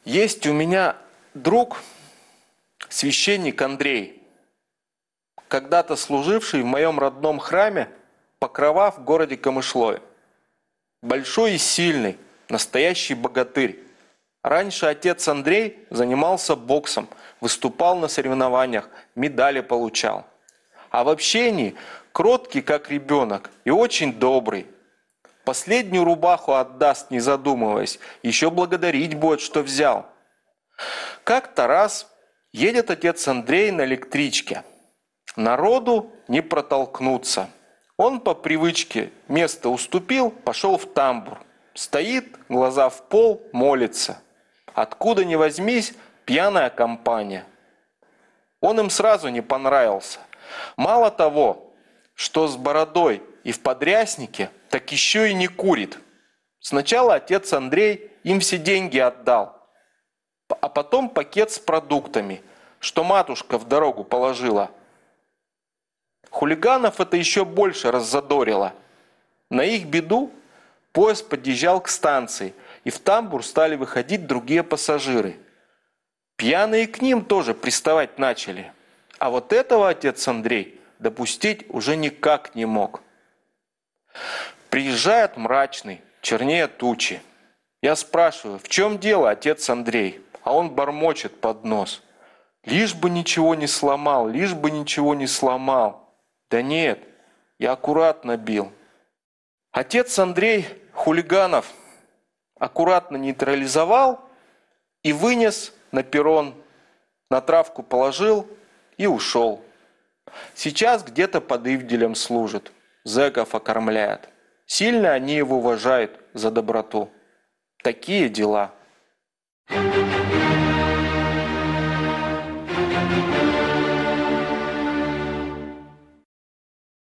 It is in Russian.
Есть у меня друг, священник Андрей, когда-то служивший в моем родном храме Покрова в городе Камышлое. Большой и сильный, настоящий богатырь. Раньше отец Андрей занимался боксом, выступал на соревнованиях, медали получал. А в общении кроткий, как ребенок, и очень добрый. Последнюю рубаху отдаст, не задумываясь, еще благодарить будет, что взял. Как-то раз едет отец Андрей на электричке. Народу не протолкнуться. Он по привычке место уступил, пошел в тамбур. Стоит, глаза в пол, молится. Откуда ни возьмись, пьяная компания. Он им сразу не понравился. Мало того, что с бородой и в подряснике, так еще и не курит. Сначала отец Андрей им все деньги отдал, а потом пакет с продуктами, что матушка в дорогу положила. Хулиганов это еще больше раззадорило. На их беду поезд подъезжал к станции, и в тамбур стали выходить другие пассажиры. Пьяные к ним тоже приставать начали. А вот этого отец Андрей допустить уже никак не мог. Приезжает мрачный, чернее тучи. Я спрашиваю, в чем дело, отец Андрей? А он бормочет под нос. Лишь бы ничего не сломал, лишь бы ничего не сломал. Да нет, я аккуратно бил. Отец Андрей хулиганов аккуратно нейтрализовал и вынес на перрон, на травку положил и ушел. Сейчас где-то под Ивделем служит, зэков окормляет. Сильно они его уважают за доброту. Такие дела.